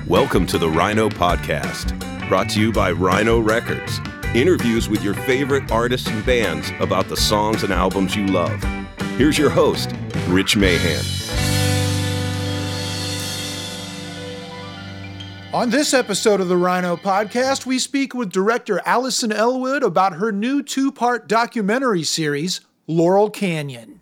Welcome to the Rhino Podcast, brought to you by Rhino Records. Interviews with your favorite artists and bands about the songs and albums you love. Here's your host, Rich Mahan. On this episode of the Rhino Podcast, we speak with director Allison Elwood about her new two-part documentary series, Laurel Canyon.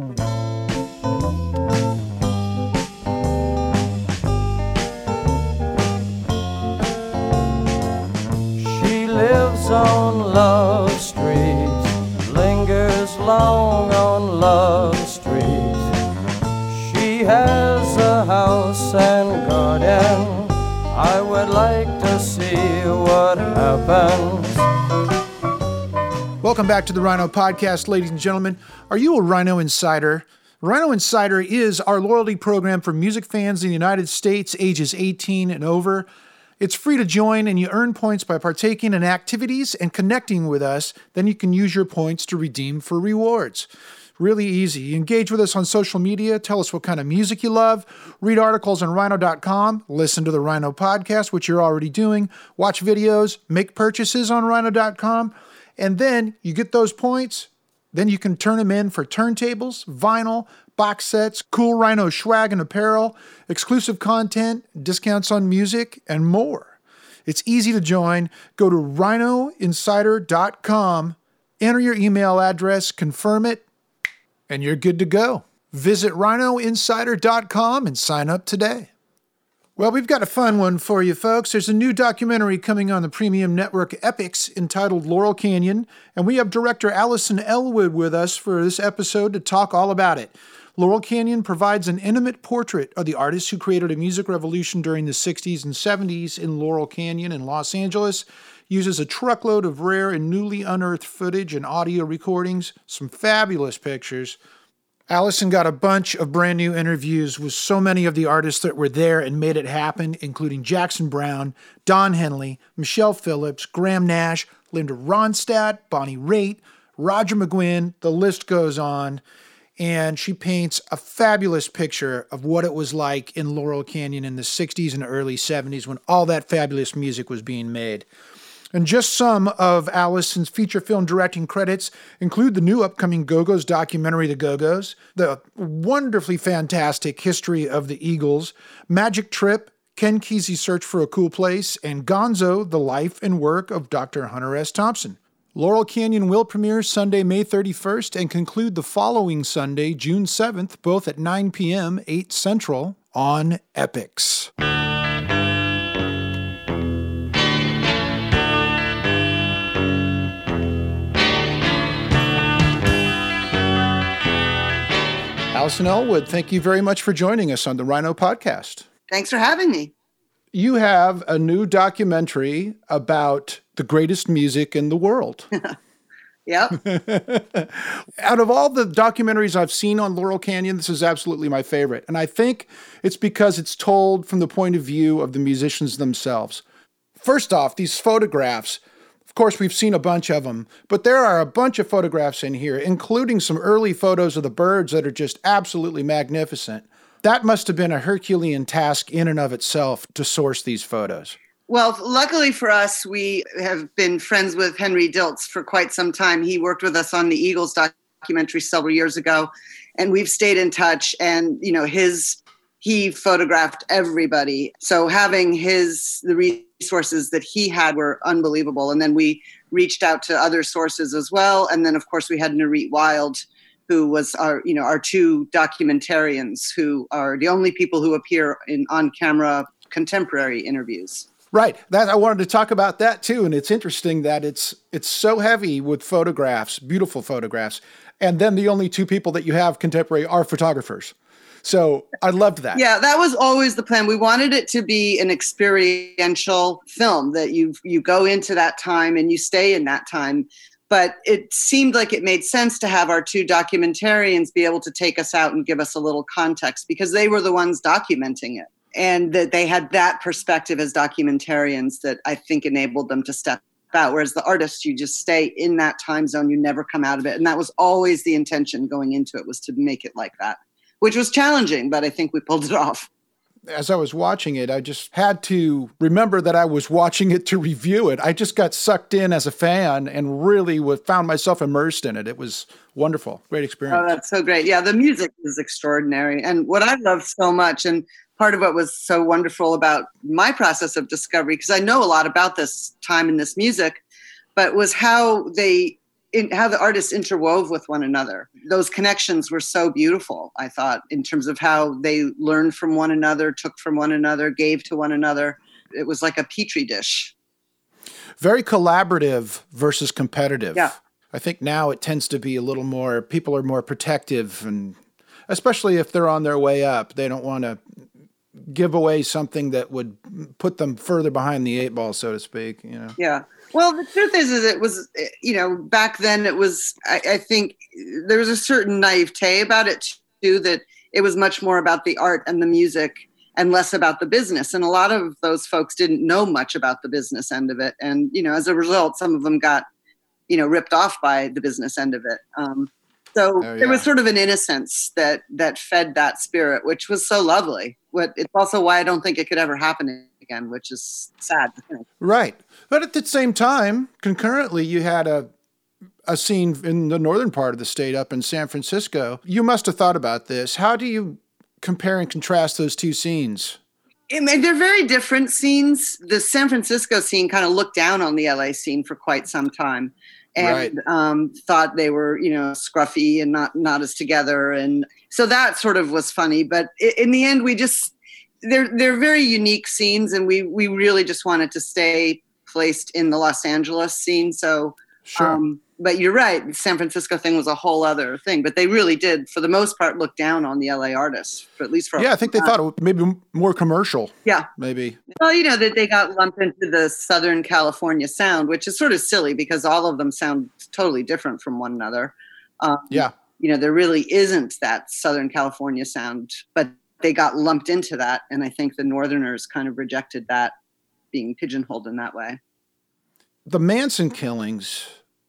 She lives on Love Street, lingers long on Love Street. She has a house and garden. I would like to see what happens. Welcome back to the Rhino Podcast, ladies and gentlemen. Are you a Rhino Insider? Rhino Insider is our loyalty program for music fans in the United States ages 18 and over. It's free to join, and you earn points by partaking in activities and connecting with us. Then you can use your points to redeem for rewards. Really easy. You engage with us on social media, tell us what kind of music you love, read articles on Rhino.com, listen to the Rhino Podcast, which you're already doing, watch videos, make purchases on Rhino.com, and then you get those points. Then you can turn them in for turntables, vinyl, box sets, cool Rhino swag and apparel, exclusive content, discounts on music, and more. It's easy to join. Go to rhinoinsider.com, enter your email address, confirm it, and you're good to go. Visit rhinoinsider.com and sign up today. Well, we've got a fun one for you, folks. There's a new documentary coming on the premium network Epix entitled Laurel Canyon, and we have director Allison Elwood with us for this episode to talk all about it. Laurel Canyon provides an intimate portrait of the artists who created a music revolution during the 60s and 70s in Laurel Canyon in Los Angeles, uses a truckload of rare and newly unearthed footage and audio recordings, some fabulous pictures. Allison got a bunch of brand new interviews with so many of the artists that were there and made it happen, including Jackson Browne, Don Henley, Michelle Phillips, Graham Nash, Linda Ronstadt, Bonnie Raitt, Roger McGuinn, the list goes on. And she paints a fabulous picture of what it was like in Laurel Canyon in the 60s and early 70s when all that fabulous music was being made. And just some of Allison's feature film directing credits include the new upcoming Go-Go's documentary, The Go-Go's, the wonderfully fantastic history of the Eagles, Magic Trip, Ken Kesey's Search for a Cool Place, and Gonzo, the life and work of Dr. Hunter S. Thompson. Laurel Canyon will premiere Sunday, May 31st, and conclude the following Sunday, June 7th, both at 9 p.m., 8 Central, on Epix. Allison Elwood, thank you very much for joining us on the Rhino Podcast. Thanks for having me. You have a new documentary about the greatest music in the world. Yep. Out of all the documentaries I've seen on Laurel Canyon, this is absolutely my favorite. And I think it's because it's told from the point of view of the musicians themselves. First off, these photographs, of course, we've seen a bunch of them, but there are a bunch of photographs in here, including some early photos of the Byrds that are just absolutely magnificent. That must have been a Herculean task in and of itself to source these photos. Well, luckily for us, we have been friends with Henry Diltz for quite some time. He worked with us on the Eagles documentary several years ago, and we've stayed in touch. And, you know, he photographed everybody. So having the resources that he had were unbelievable. And then we reached out to other sources as well. And then, of course, we had Narit Wild, who was our two documentarians who are the only people who appear in on-camera contemporary interviews. Right. I wanted to talk about that too. And it's interesting that it's so heavy with photographs, beautiful photographs. And then the only two people that you have contemporary are photographers. So I loved that. Yeah, that was always the plan. We wanted it to be an experiential film that you go into that time and you stay in that time. But it seemed like it made sense to have our two documentarians be able to take us out and give us a little context because they were the ones documenting it. And that they had that perspective as documentarians that I think enabled them to step out. Whereas the artists, you just stay in that time zone, you never come out of it. And that was always the intention going into it, was to make it like that, which was challenging, but I think we pulled it off. as I was watching it, I just had to remember that I was watching it to review it. I just got sucked in as a fan and really found myself immersed in it. It was wonderful. Great experience. Oh, that's so great. Yeah, the music is extraordinary. And what I loved so much, and part of what was so wonderful about my process of discovery, because I know a lot about this time in this music, but was how the artists interwove with one another. Those connections were so beautiful, I thought, in terms of how they learned from one another, took from one another, gave to one another. It was like a petri dish. Very collaborative versus competitive. Yeah. I think now it tends to be a little more, people are more protective, and especially if they're on their way up, they don't want to give away something that would put them further behind the eight ball, so to speak. Yeah. Well, the truth is it was, back then it was, I think there was a certain naivete about it too, that it was much more about the art and the music and less about the business. And a lot of those folks didn't know much about the business end of it. And, as a result, some of them got, ripped off by the business end of it. There was sort of an innocence that fed that spirit, which was so lovely. It's also why I don't think it could ever happen again, which is sad to think. Right. But at the same time, concurrently, you had a scene in the northern part of the state up in San Francisco. You must have thought about this. How do you compare and contrast those two scenes? They're very different scenes. The San Francisco scene kind of looked down on the LA scene for quite some time. And thought they were, scruffy and not as together. And so that sort of was funny. But in the end, they're very unique scenes. And we really just wanted to stay placed in the Los Angeles scene. So, sure. But you're right. The San Francisco thing was a whole other thing. But they really did, for the most part, look down on the LA artists, at least for I think they thought it was maybe more commercial. Yeah. Maybe. Well, that they got lumped into the Southern California sound, which is sort of silly because all of them sound totally different from one another. There really isn't that Southern California sound, but they got lumped into that. And I think the Northerners kind of rejected that, being pigeonholed in that way. The Manson killings,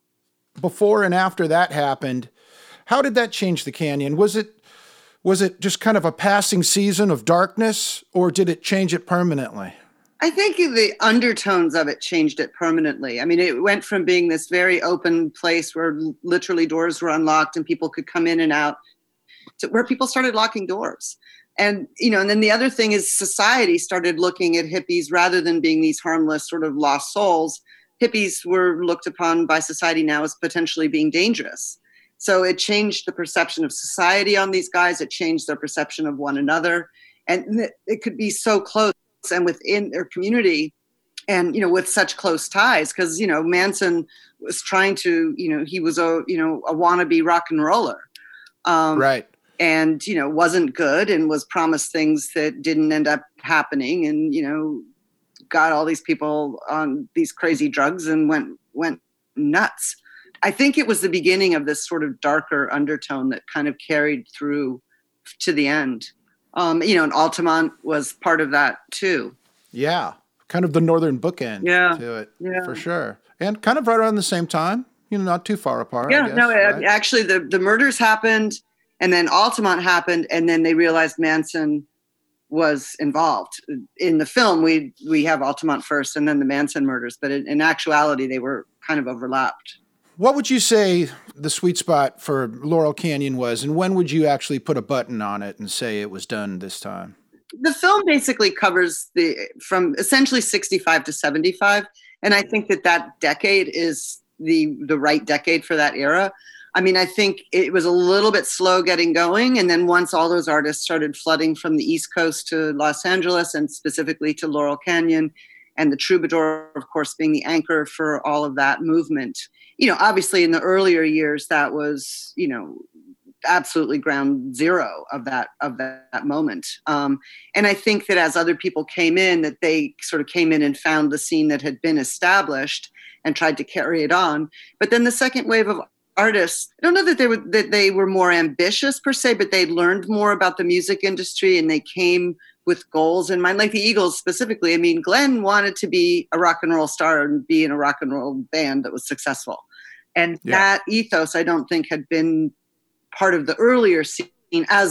before and after that happened, how did that change the Canyon? Was it just kind of a passing season of darkness, or did it change it permanently? I think the undertones of it changed it permanently. I mean, it went from being this very open place where literally doors were unlocked and people could come in and out to where people started locking doors. And, and then the other thing is society started looking at hippies rather than being these harmless sort of lost souls. Hippies were looked upon by society now as potentially being dangerous. So it changed the perception of society on these guys. It changed their perception of one another. And it could be so close and within their community and, with such close ties. Because, Manson was trying to, he was a wannabe rock and roller. Right. And, wasn't good and was promised things that didn't end up happening. And, got all these people on these crazy drugs and went nuts. I think it was the beginning of this sort of darker undertone that kind of carried through to the end. And Altamont was part of that too. Yeah. Kind of the northern bookend to it, for sure. And kind of right around the same time, not too far apart. Yeah, I guess, right? Actually the murders happened and then Altamont happened and then they realized Manson was involved. In the film, we have Altamont first and then the Manson murders, but in actuality, they were kind of overlapped. What would you say the sweet spot for Laurel Canyon was, and when would you actually put a button on it and say it was done this time? The film basically covers from essentially 65 to 75, and I think that decade is the right decade for that era. I mean, I think it was a little bit slow getting going. And then once all those artists started flooding from the East Coast to Los Angeles and specifically to Laurel Canyon, and the Troubadour, of course, being the anchor for all of that movement. Obviously in the earlier years, that was, absolutely ground zero of that moment. And I think that as other people came in, that they sort of came in and found the scene that had been established and tried to carry it on. But then the second wave of artists, I don't know that they were more ambitious per se, but they learned more about the music industry and they came with goals in mind, like the Eagles specifically. I mean, Glenn wanted to be a rock and roll star and be in a rock and roll band that was successful. And that ethos, I don't think, had been part of the earlier scene as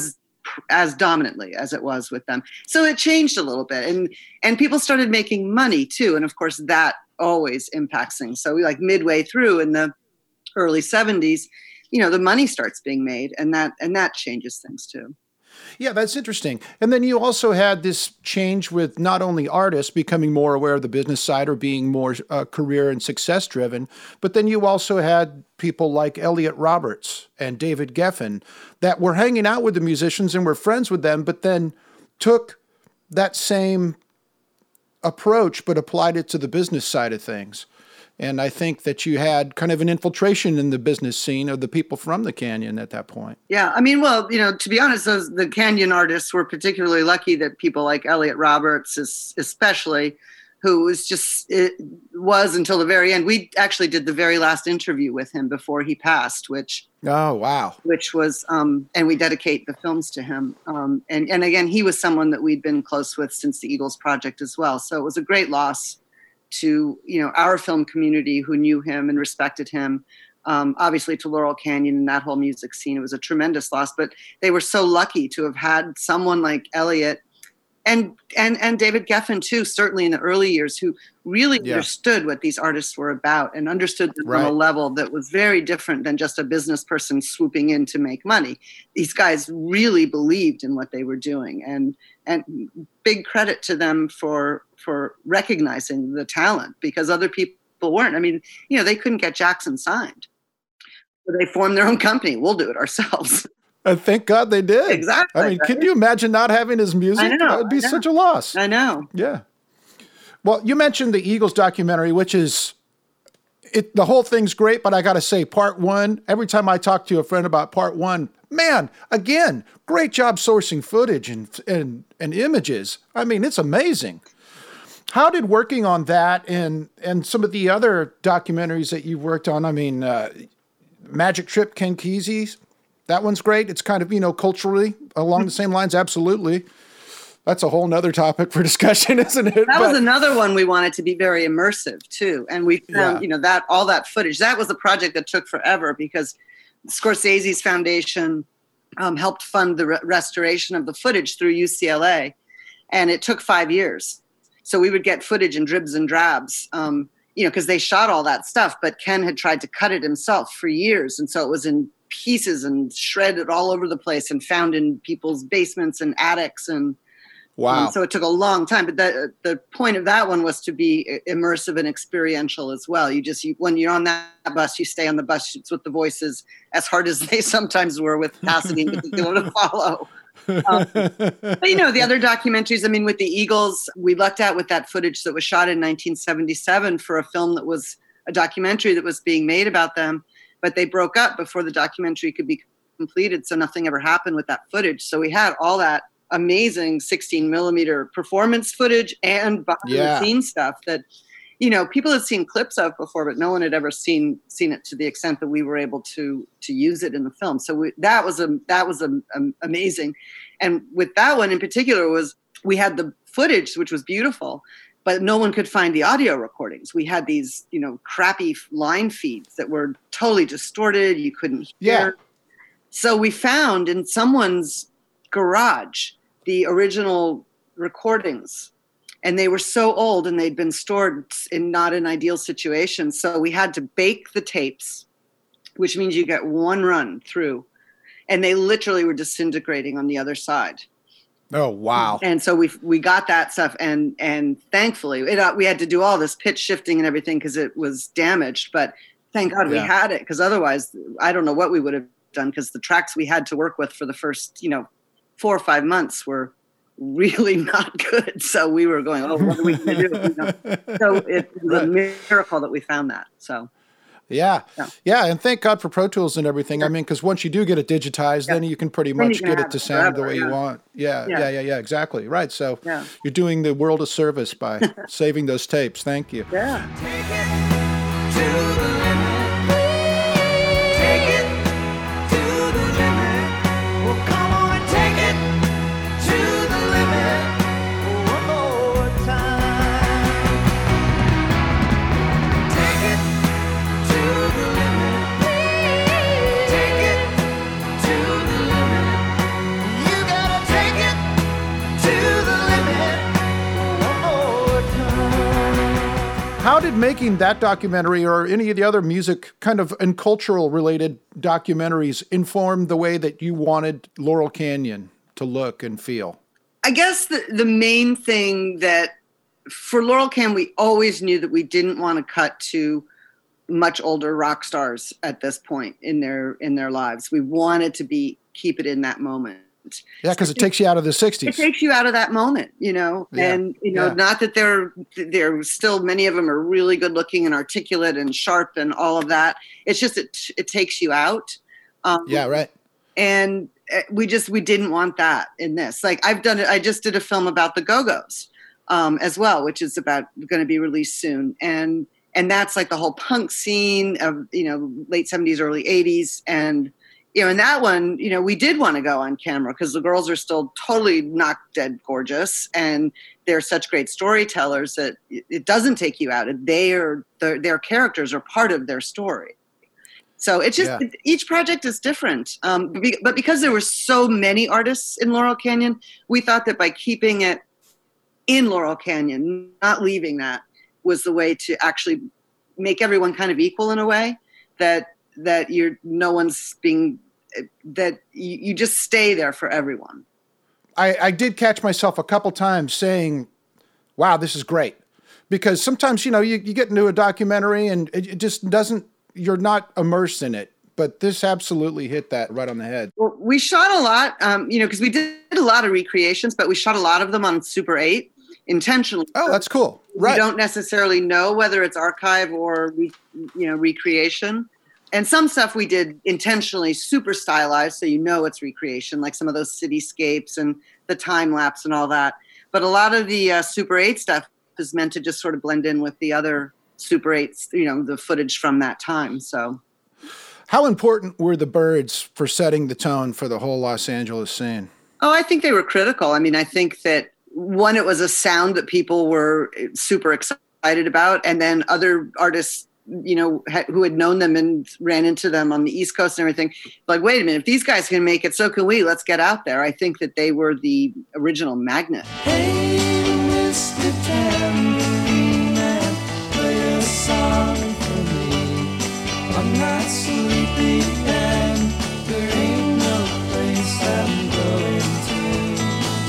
as dominantly as it was with them. So it changed a little bit, and people started making money too. And of course that always impacts things. So we, like midway through in the early 70s, the money starts being made, and that changes things too. Yeah, that's interesting. And then you also had this change with not only artists becoming more aware of the business side or being more career and success driven, but then you also had people like Elliot Roberts and David Geffen that were hanging out with the musicians and were friends with them, but then took that same approach but applied it to the business side of things. And I think that you had kind of an infiltration in the business scene of the people from the Canyon at that point. Yeah. I mean, well, to be honest, the Canyon artists were particularly lucky that people like Elliot Roberts, especially, who was until the very end. We actually did the very last interview with him before he passed, which was, and we dedicate the films to him. And again, he was someone that we'd been close with since the Eagles project as well. So it was a great loss to our film community who knew him and respected him. Obviously to Laurel Canyon and that whole music scene, it was a tremendous loss. But they were so lucky to have had someone like Elliot and David Geffen too, certainly in the early years, who really understood what these artists were about and understood them on a level that was very different than just a business person swooping in to make money. These guys really believed in what they were doing, and big credit to them for recognizing the talent, because other people weren't. I mean, they couldn't get Jackson signed. So they formed their own company. We'll do it ourselves. And thank God they did. Exactly. I mean, can you imagine not having his music? That would be such a loss. I know. Yeah. Well, you mentioned the Eagles documentary, which is, the whole thing's great, but I got to say, part one, every time I talk to a friend about part one, man, again, great job sourcing footage and images. I mean, it's amazing. How did working on that and some of the other documentaries that you've worked on, I mean, Magic Trip, Ken Kesey's, that one's great. It's kind of, culturally along the same lines. Absolutely. That's a whole nother topic for discussion, isn't it? That was another one we wanted to be very immersive too. And we found, that all that footage, that was a project that took forever because Scorsese's foundation helped fund the restoration of the footage through UCLA. And it took 5 years. So we would get footage in dribs and drabs, because they shot all that stuff, but Ken had tried to cut it himself for years. And so it was in pieces and shredded all over the place and found in people's basements and attics. And wow. So it took a long time. But the point of that one was to be immersive and experiential as well. When you're on that bus, you stay on the bus. It's with the voices, as hard as they sometimes were with Cassidy in particular to follow. But the other documentaries, I mean, with the Eagles, we lucked out with that footage that was shot in 1977 for a film that was a documentary that was being made about them, but they broke up before the documentary could be completed. So nothing ever happened with that footage. So we had all that amazing 16 millimeter performance footage and behind the scenes stuff that, people had seen clips of before, but no one had ever seen it to the extent that we were able to use it in the film. So that was amazing. And with that one in particular we had the footage, which was beautiful, but no one could find the audio recordings. We had these, crappy line feeds that were totally distorted. You couldn't hear. Yeah. So we found in someone's garage the original recordings. And they were so old and they'd been stored in not an ideal situation. So we had to bake the tapes, which means you get one run through. And they literally were disintegrating on the other side. Oh, wow. And so we got that stuff. And thankfully, we had to do all this pitch shifting and everything because it was damaged. But thank God we had it, because otherwise, I don't know what we would have done, because the tracks we had to work with for the first, 4 or 5 months were really not good. So we were going, what are we going to do? So it was a miracle that we found that. So yeah. And thank God for Pro Tools and everything. I mean, because once you do get it digitized, then you can pretty much get it to sound the way you want. Yeah, exactly. Right. So you're doing the world a service by saving those tapes. Thank you. Yeah. Take it to the limit. Take it to the limit. Well, come on and take it to the limit one more time. Take it to the limit. Take it to the limit. You got How did making that documentary or any of the other music kind of and cultural related documentaries inform the way that you wanted Laurel Canyon to look and feel? I guess the main thing that for Laurel Canyon, we always knew that we didn't want to cut to much older rock stars at this point in their lives. We wanted to keep it in that moment. Yeah, because it takes you out of the 60s. It takes you out of that moment, Yeah, and, not that they're still, many of them are really good looking and articulate and sharp and all of that. It's just, it takes you out. Yeah, right. And we didn't want that in this. Like I just did a film about the Go-Go's as well, which is going to be released soon. And that's like the whole punk scene of, late 70s, early 80s. And, in that one, we did want to go on camera because the girls are still totally knock dead gorgeous. And they're such great storytellers that it doesn't take you out. Their characters are part of their story. So it's just, each project is different. But because there were so many artists in Laurel Canyon, we thought that by keeping it in Laurel Canyon, not leaving that, was the way to actually make everyone kind of equal in a way that you just stay there for everyone. I did catch myself a couple times saying, wow, this is great. Because sometimes, you get into a documentary and it just doesn't, you're not immersed in it. But this absolutely hit that right on the head. Well, we shot a lot, because we did a lot of recreations, but we shot a lot of them on Super 8 intentionally. Oh, that's cool. Right. We don't necessarily know whether it's archive or, recreation. And some stuff we did intentionally super stylized, so it's recreation, like some of those cityscapes and the time lapse and all that. But a lot of the Super 8 stuff is meant to just sort of blend in with the other Super 8s, the footage from that time. So, how important were the Byrds for setting the tone for the whole Los Angeles scene? Oh, I think they were critical. I mean, I think that one, it was a sound that people were super excited about, and then other artists, who had known them and ran into them on the East Coast and everything, like, wait a minute, if these guys can make it, so can we. Let's get out there. I think that they were the original magnet. Hey, Mr. Tambourine Man, play a song for me. I'm not sleepy and there ain't no place I'm going to.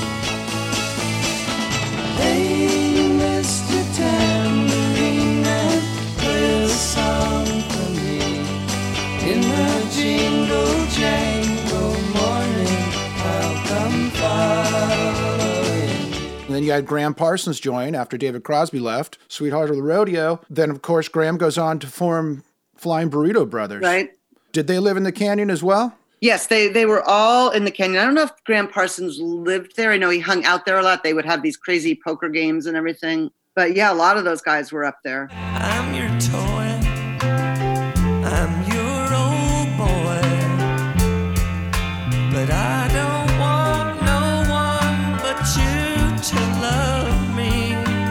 Hey, Mr. Tambourine Man, play a song for me. In the jingle jangle morning, I'll come following. And then you had Graham Parsons join after David Crosby left, Sweetheart of the Rodeo. Then, of course, Graham goes on to form Flying Burrito Brothers. Right. Did they live in the canyon as well? Yes, they were all in the canyon. I don't know if Graham Parsons lived there. I know he hung out there a lot. They would have these crazy poker games and everything. But yeah, a lot of those guys were up there. I'm your toy, I'm your old boy, but I don't want no one but you to love me.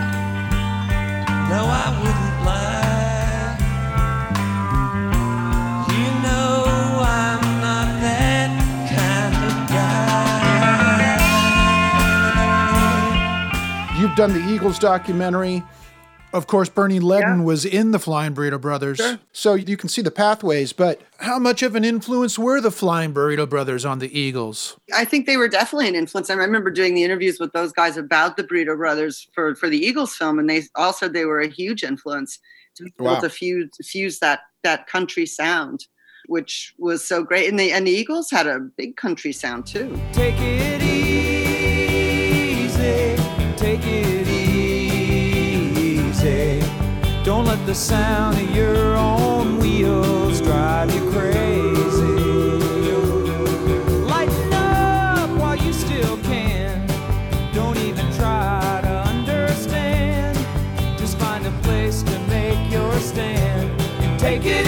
No, I wouldn't lie. You know I'm not that kind of guy. You've done the Eagles documentary. Of course, Bernie Ledden was in the Flying Burrito Brothers. Sure. So you can see the pathways, but how much of an influence were the Flying Burrito Brothers on the Eagles? I think they were definitely an influence. I remember doing the interviews with those guys about the Burrito Brothers for the Eagles film, and they all said they were a huge influence to be able to fuse that country sound, which was so great. And the Eagles had a big country sound too. Take it easy, take it easy. Don't let the sound of your own wheels drive you crazy. Lighten up while you still can. Don't even try to understand. Just find a place to make your stand and take it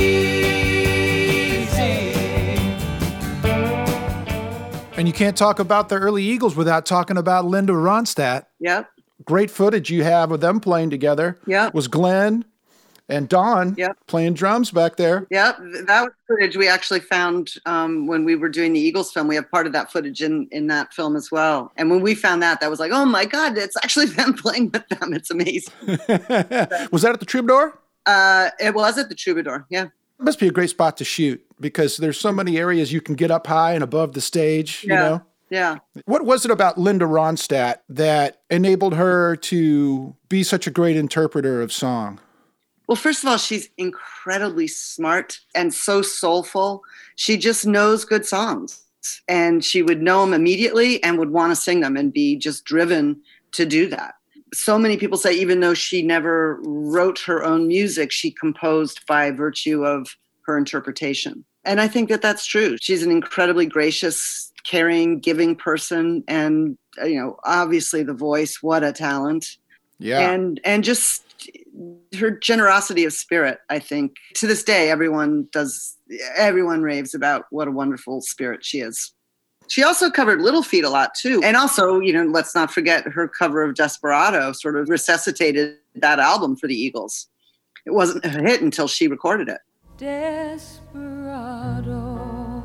easy. And you can't talk about the early Eagles without talking about Linda Ronstadt. Yep. Great footage you have of them playing together. Yep. Was Glenn And Dawn Yep. playing drums back there. Yep, that was footage we actually found when we were doing the Eagles film. We have part of that footage in that film as well. And when we found that was like, oh my God, it's actually them playing with them. It's amazing. Was that at the Troubadour? It was at the Troubadour, yeah. It must be a great spot to shoot because there's so many areas you can get up high and above the stage, you know? Yeah. What was it about Linda Ronstadt that enabled her to be such a great interpreter of song? Well, first of all, she's incredibly smart and so soulful. She just knows good songs, and she would know them immediately and would want to sing them and be just driven to do that. So many people say even though she never wrote her own music, she composed by virtue of her interpretation. And I think that that's true. She's an incredibly gracious, caring, giving person. And, obviously the voice, what a talent. Yeah. And just her generosity of spirit, I think. To this day, everyone raves about what a wonderful spirit she is. She also covered Little Feat a lot too. And also, let's not forget her cover of Desperado sort of resuscitated that album for the Eagles. It wasn't a hit until she recorded it. Desperado,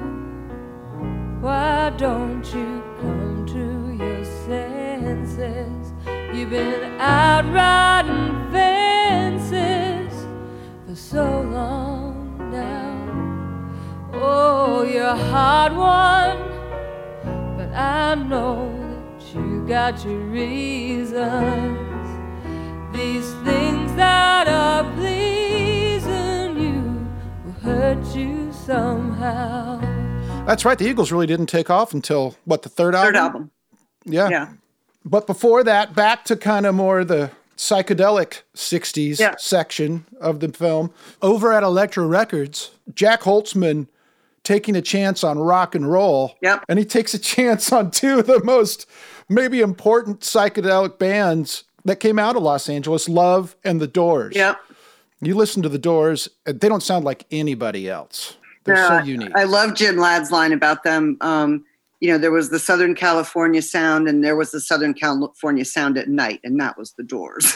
why don't you come to your senses? You've been out riding fences for so long now. Oh, you're a hard one, but I know that you got your reasons. These things that are pleasing you will hurt you somehow. That's right. The Eagles really didn't take off until, the third album? Third album. Yeah. But before that, back to kind of more the psychedelic 60s section of the film. Over at Elektra Records, Jack Holtzman taking a chance on rock and roll. Yep. And he takes a chance on two of the most maybe important psychedelic bands that came out of Los Angeles, Love and The Doors. Yep. You listen to The Doors, they don't sound like anybody else. They're so unique. I love Jim Ladd's line about them. There was the Southern California sound and there was the Southern California sound at night, and that was The Doors.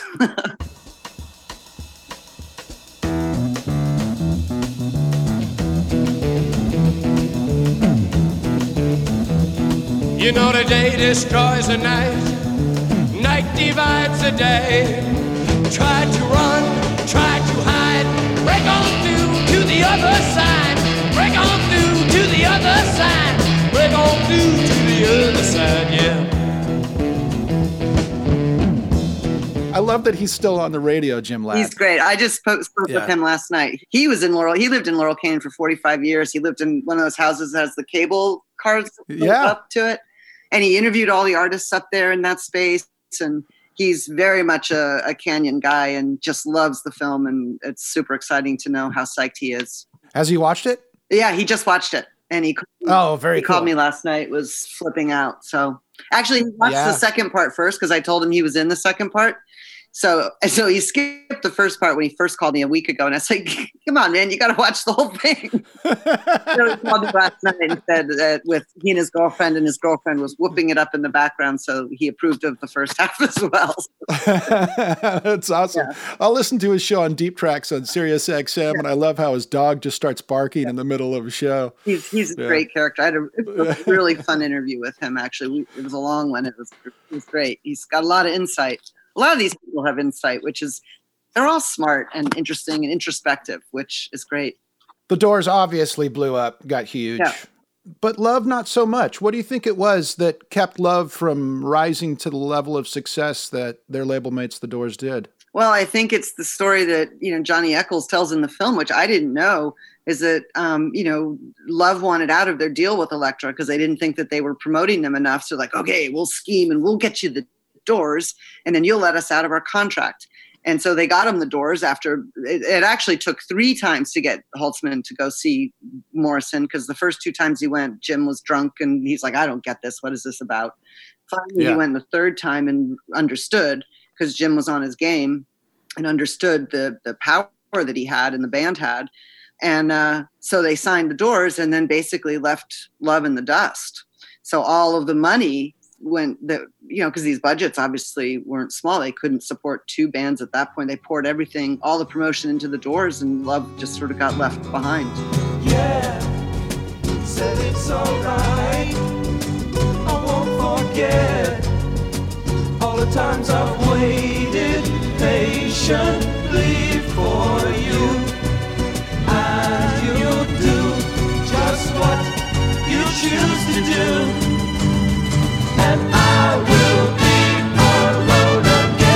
You know the day destroys the night, night divides the day. Try to run, try to hide, break on through to the other side, break on through to the other side, break on through to the other side, yeah. I love that he's still on the radio, Jim Ladd. He's great. I just spoke with him last night. He was in Laurel. He lived in Laurel Canyon for 45 years. He lived in one of those houses that has the cable cars up to it. And he interviewed all the artists up there in that space. And he's very much a Canyon guy and just loves the film. And it's super exciting to know how psyched he is. Has he watched it? Yeah, he just watched it. And he called me last night, was flipping out. So actually he watched the second part first because I told him he was in the second part. So he skipped the first part when he first called me a week ago. And I said, come on, man, you got to watch the whole thing. So he called me last night and said that with he and his girlfriend was whooping it up in the background. So he approved of the first half as well. That's awesome. Yeah. I'll listen to his show on Deep Tracks on Sirius XM. And I love how his dog just starts barking in the middle of a show. He's a great character. I had a really fun interview with him, actually. It was a long one. It was great. He's got a lot of insight. A lot of these people have insight, they're all smart and interesting and introspective, which is great. The Doors obviously blew up, got huge, but Love not so much. What do you think it was that kept Love from rising to the level of success that their label mates, The Doors, did? Well, I think it's the story that, Johnny Eccles tells in the film, which I didn't know, is that, Love wanted out of their deal with Elektra because they didn't think that they were promoting them enough. So like, okay, we'll scheme and we'll get you the Doors, and then you'll let us out of our contract. And so they got him the Doors after it actually took 3 times to get Holtzman to go see Morrison, because the first 2 times he went, Jim was drunk and he's like, I don't get this. What is this about? Finally, he went the 3rd time and understood, because Jim was on his game and understood the power that he had and the band had. And so they signed the Doors and then basically left Love in the dust. So all of the money because these budgets obviously weren't small. They couldn't support 2 bands at that point. They poured everything, all the promotion into the Doors, and Love just sort of got left behind. Yeah, said it's alright. I won't forget all the times I've waited patiently for you. And you'll do just what you choose to do. And I will be alone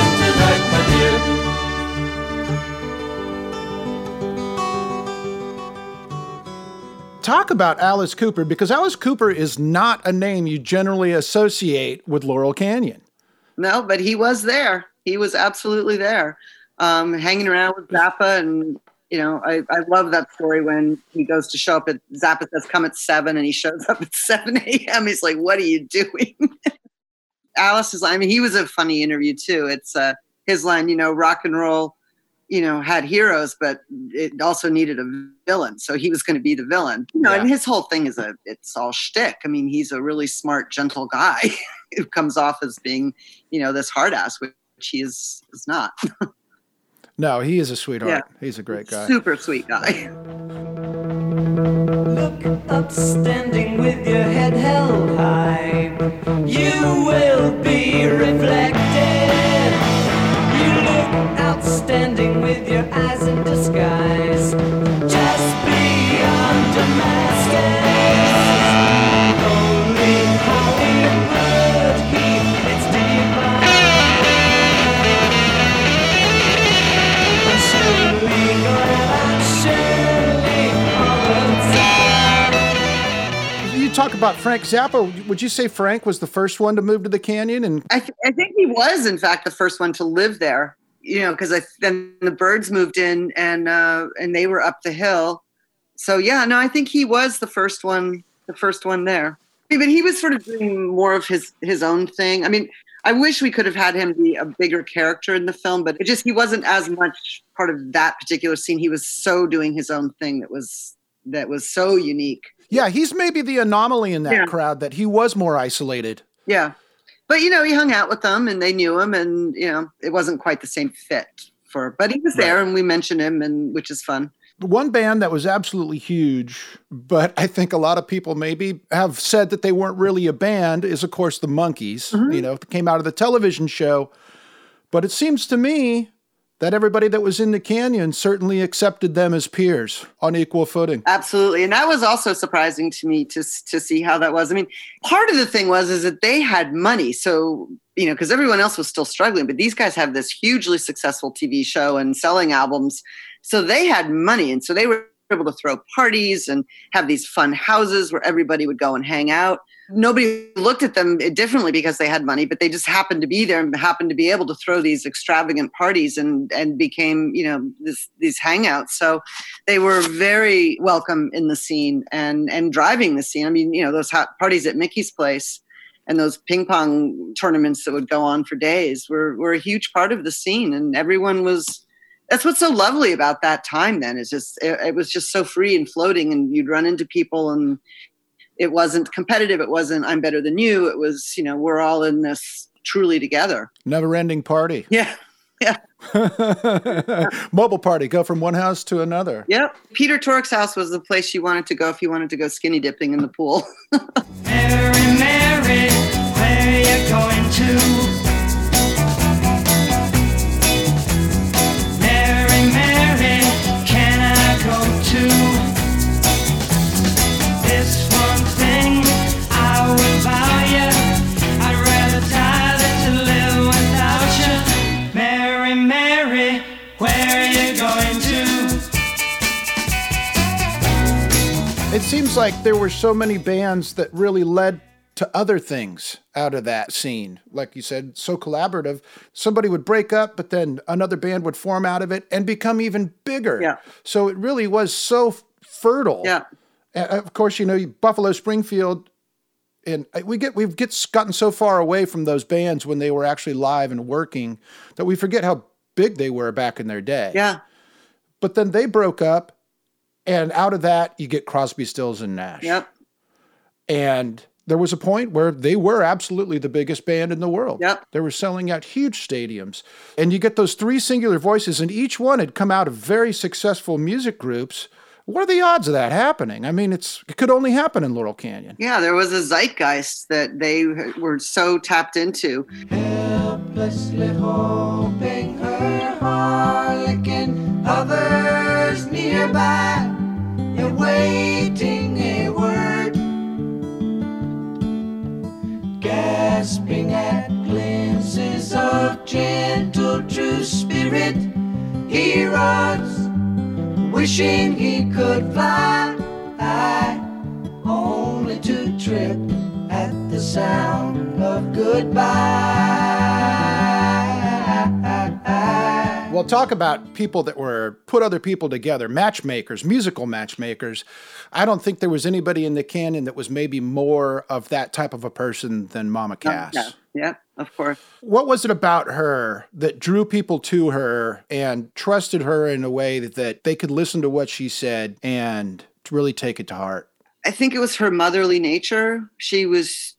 again tonight, my dear. Talk about Alice Cooper, because Alice Cooper is not a name you generally associate with Laurel Canyon. No, but he was there. He was absolutely there, hanging around with Zappa. And, I love that story when he goes to show up at, Zappa says, come at 7, and he shows up at 7 a.m. He's like, what are you doing? Alice's line, he was a funny interview too. It's his line, rock and roll, had heroes, but it also needed a villain. So he was going to be the villain, and his whole thing is it's all shtick. He's a really smart, gentle guy who comes off as being, this hard ass, which he is not. No, he is a sweetheart. Yeah. He's a great guy. Super sweet guy. Look up standing with your head held high. You will be reflected. You look outstanding with your eyes in disguise. Just beyond Damascus. Only Hollywood heat its divine. Slowly grab surely all the time. You talk about Frank Zappa. Would you say Frank was the first one to move to the Canyon? And I think he was, in fact, the first one to live there. Because then the Byrds moved in and they were up the hill. So I think he was the first one there. But he was sort of doing more of his own thing. I wish we could have had him be a bigger character in the film, but he wasn't as much part of that particular scene. He was so doing his own thing that was so unique. yeah, he's maybe the anomaly in that crowd, that he was more isolated. Yeah. But, he hung out with them and they knew him, and, it wasn't quite the same fit but he was there and we mentioned him, and which is fun. One band that was absolutely huge, but I think a lot of people maybe have said that they weren't really a band, is, of course, the Monkees. It came out of the television show. But it seems to me that everybody that was in the Canyon certainly accepted them as peers on equal footing. Absolutely. And that was also surprising to me to see how that was. Part of the thing is that they had money. So, because everyone else was still struggling, but these guys have this hugely successful TV show and selling albums. So they had money. And so they were able to throw parties and have these fun houses where everybody would go and hang out. Nobody looked at them differently because they had money, but they just happened to be there and happened to be able to throw these extravagant parties and became, these hangouts. So they were very welcome in the scene and driving the scene. Those parties at Mickey's place and those ping pong tournaments that would go on for days were a huge part of the scene. And everyone that's what's so lovely about that time then, is it was just so free and floating, and you'd run into people, and it wasn't competitive. It wasn't, I'm better than you. It was, we're all in this truly together. Never ending party. Yeah. Yeah. Mobile party. Go from one house to another. Yep. Peter Tork's house was the place you wanted to go if you wanted to go skinny dipping in the pool. Mary, Mary, where you going to? Mary, Mary, can I go to? This one thing I will vow you, I'd rather die than to live without you. Mary, Mary, where are you going to? It seems like there were so many bands that really led to other things out of that scene. Like you said, so collaborative. Somebody would break up, but then another band would form out of it and become even bigger. Yeah. So it really was so fertile. Yeah. Of course, Buffalo Springfield, and we've gotten so far away from those bands when they were actually live and working that we forget how big they were back in their day. Yeah. But then they broke up, and out of that, you get Crosby, Stills, and Nash. Yep. And there was a point where they were absolutely the biggest band in the world. Yep. They were selling out huge stadiums. And you get those three singular voices, and each one had come out of very successful music groups. What are the odds of that happening? I mean, it could only happen in Laurel Canyon. Yeah, there was a zeitgeist that they were so tapped into. Helplessly hoping her harlequin hovers nearby, awaiting a word, gasping at glimpses of gentle true spirit. He runs, wishing he could fly, only to trip at the sound of goodbye. Well, talk about people that were put other people together, matchmakers, musical matchmakers. I don't think there was anybody in the Canyon that was maybe more of that type of a person than Mama Cass. Yeah, of course. What was it about her that drew people to her and trusted her in a way that they could listen to what she said and really take it to heart? I think it was her motherly nature. She was,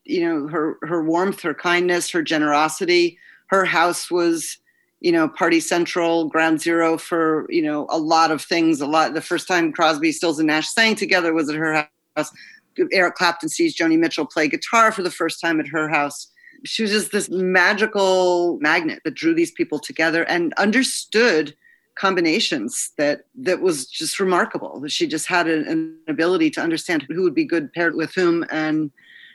her warmth, her kindness, her generosity. Her house was, party central, ground zero for, a lot of things. The first time Crosby, Stills, and Nash sang together was at her house. Eric Clapton sees Joni Mitchell play guitar for the first time at her house. She was just this magical magnet that drew these people together and understood combinations that was just remarkable. She just had an ability to understand who would be good paired with whom, and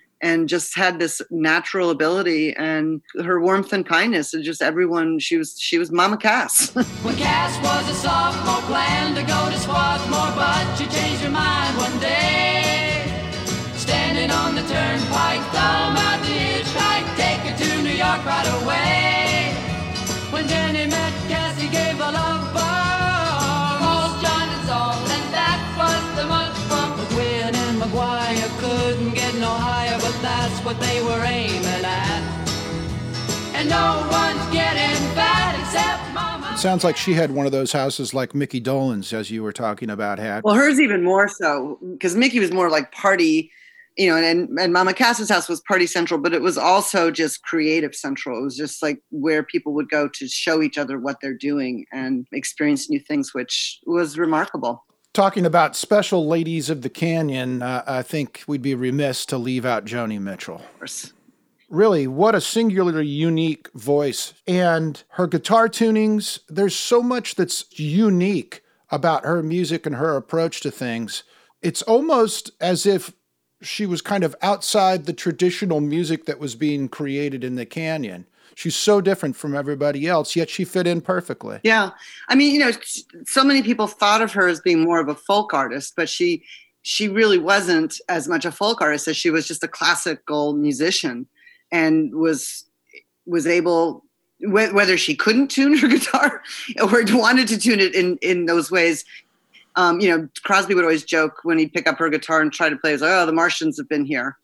just had this natural ability, and her warmth and kindness, and just everyone. She was Mama Cass. When Cass was a sophomore, planned to go to Swarthmore, but she changed her mind one day. Standing on the turnpike, thumb out the hitchhike, take her to New York right away. When Jenny met Cass, he gave a love bomb, called John and Saul, and that was the month from McGuinn and McGuire couldn't get no higher, but that's what they were aiming at. And no one's getting fat except Mama. It sounds like she had one of those houses like Mickey Dolenz, as you were talking about, had. Well, hers even more so, because Mickey was more like party, and Mama Cass's house was party central, but it was also just creative central. It was just like where people would go to show each other what they're doing and experience new things, which was remarkable. Talking about special ladies of the Canyon, I think we'd be remiss to leave out Joni Mitchell. Of course. Really, what a singularly unique voice. And her guitar tunings, there's so much that's unique about her music and her approach to things. It's almost as if she was kind of outside the traditional music that was being created in the Canyon. She's so different from everybody else, yet she fit in perfectly. Yeah. I mean, so many people thought of her as being more of a folk artist, but she really wasn't as much a folk artist as she was just a classical musician, and was able, whether she couldn't tune her guitar or wanted to tune it in those ways. Crosby would always joke when he'd pick up her guitar and try to play, the Martians have been here.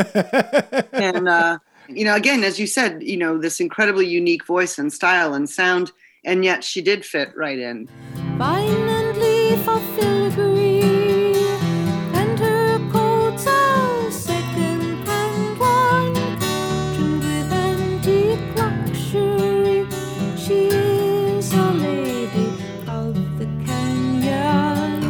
And, again, as you said, this incredibly unique voice and style and sound, and yet she did fit right in. Vine and leaf are filigree, and her coats are second-hand wine, trimmed with antique luxury. She is a lady of the canyon.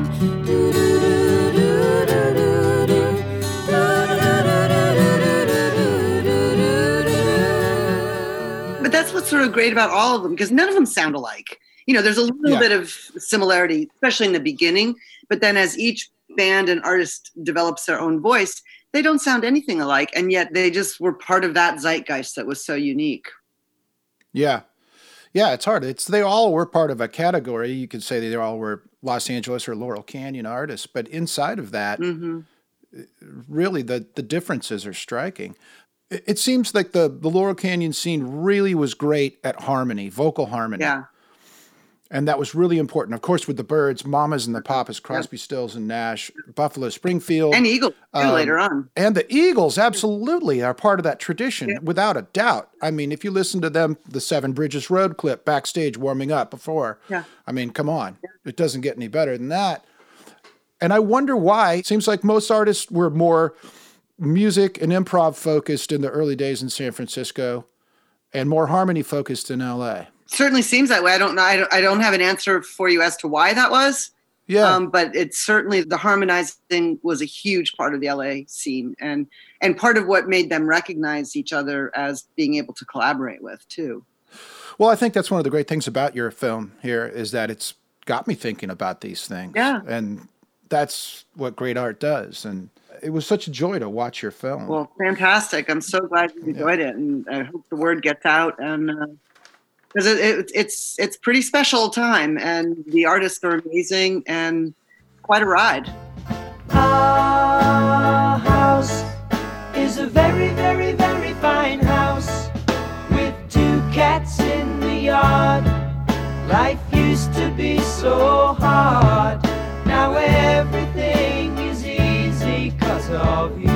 But that's what's sort of great about all of them, because none of them sound alike. There's a little bit of similarity, especially in the beginning, but then as each band and artist develops their own voice, they don't sound anything alike, and yet they just were part of that zeitgeist that was so unique. Yeah. Yeah, it's hard. They all were part of a category. You could say they all were Los Angeles or Laurel Canyon artists, but inside of that, really the differences are striking. It seems like the Laurel Canyon scene really was great at harmony, vocal harmony. Yeah. And that was really important. Of course, with the Byrds, Mamas and the Papas, Crosby, Stills, and Nash, Buffalo Springfield. And Eagles, too, later on. And the Eagles absolutely are part of that tradition, without a doubt. I mean, if you listen to them, the Seven Bridges Road clip backstage warming up before, I mean, come on. It doesn't get any better than that. And I wonder why. It seems like most artists were more music and improv focused in the early days in San Francisco and more harmony focused in LA. Certainly seems that way. I don't know. I don't have an answer for you as to why that was. Yeah. But it's certainly the harmonizing was a huge part of the LA scene and part of what made them recognize each other as being able to collaborate with too. Well, I think that's one of the great things about your film here is that it's got me thinking about these things. Yeah. And that's what great art does. And it was such a joy to watch your film. Well, fantastic. I'm so glad you enjoyed it. And I hope the word gets out. And because it's pretty special time. And the artists are amazing and quite a ride. Our house is a very, very, very fine house with 2 cats in the yard. Life used to be so hard. Now everything is easy 'cause of you.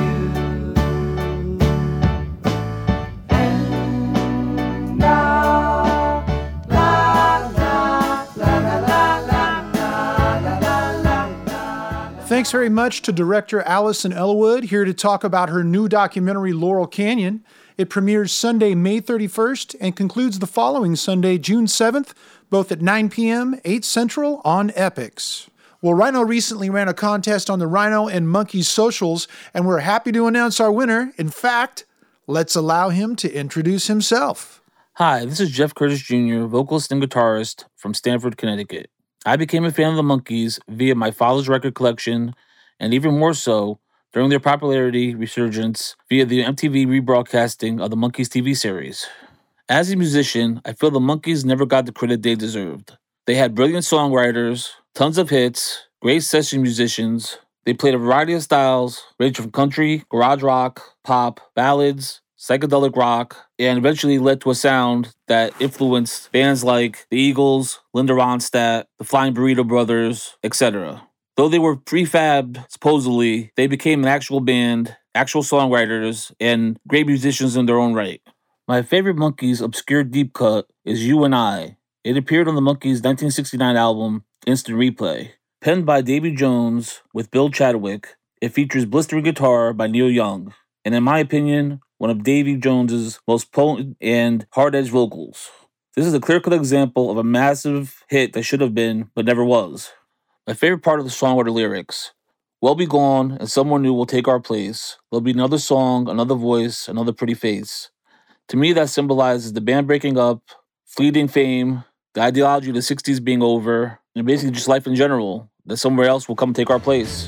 And la la la la la la la la la la. Thanks very much to director Allison Elwood, here to talk about her new documentary, Laurel Canyon. It premieres Sunday, May 31st, and concludes the following Sunday, June 7th, both at 9 p.m., 8 Central on Epix. Well, Rhino recently ran a contest on the Rhino and Monkeys socials, and we're happy to announce our winner. In fact, let's allow him to introduce himself. Hi, this is Jeff Curtis Jr., vocalist and guitarist from Stamford, Connecticut. I became a fan of the Monkees via my father's record collection, and even more so, during their popularity resurgence via the MTV rebroadcasting of the Monkees TV series. As a musician, I feel the Monkees never got the credit they deserved. They had brilliant songwriters, tons of hits, great session musicians. They played a variety of styles, ranging from country, garage rock, pop, ballads, psychedelic rock, and eventually led to a sound that influenced bands like the Eagles, Linda Ronstadt, the Flying Burrito Brothers, etc. Though they were prefabbed, supposedly, they became an actual band, actual songwriters, and great musicians in their own right. My favorite Monkees obscure deep cut is You and I. It appeared on the Monkees' 1969 album, Instant Replay. Penned by Davy Jones with Bill Chadwick, it features blistering guitar by Neil Young, and in my opinion, one of Davy Jones's most potent and hard-edged vocals. This is a clear-cut example of a massive hit that should have been, but never was. My favorite part of the song are the lyrics. We'll be gone, and someone new will take our place. There'll be another song, another voice, another pretty face. To me, that symbolizes the band breaking up, fleeting fame, the ideology of the 60s being over, and basically just life in general, that somewhere else will come take our place.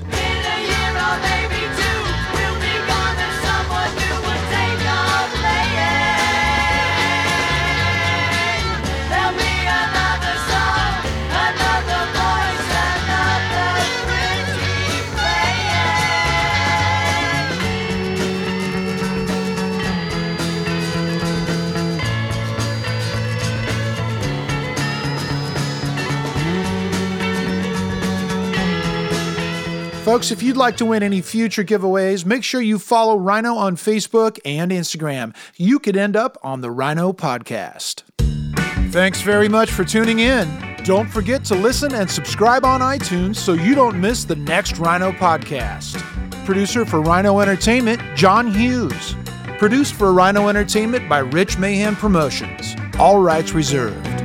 Folks, if you'd like to win any future giveaways, make sure you follow Rhino on Facebook and Instagram. You could end up on the Rhino Podcast. Thanks very much for tuning in. Don't forget to listen and subscribe on iTunes so you don't miss the next Rhino Podcast. Producer for Rhino Entertainment, John Hughes. Produced for Rhino Entertainment by Rich Mahan Promotions. All rights reserved.